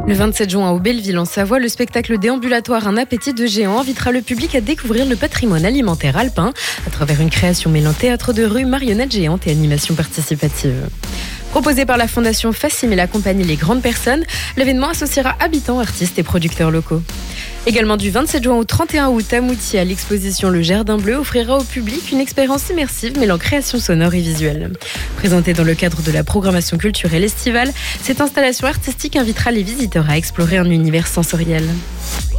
Le 27 juin au Belleville en Savoie, le spectacle déambulatoire Un appétit de géant invitera le public à découvrir le patrimoine alimentaire alpin à travers une création mêlant théâtre de rue, marionnettes géantes et animation participative. Proposé par la Fondation Fassim et la compagnie Les Grandes Personnes, l'événement associera habitants, artistes et producteurs locaux. Également du 27 juin au 31 août à Moutier, l'exposition Le Jardin Bleu offrira au public une expérience immersive mêlant création sonore et visuelle. Présentée dans le cadre de la programmation culturelle estivale, cette installation artistique invitera les visiteurs à explorer un univers sensoriel.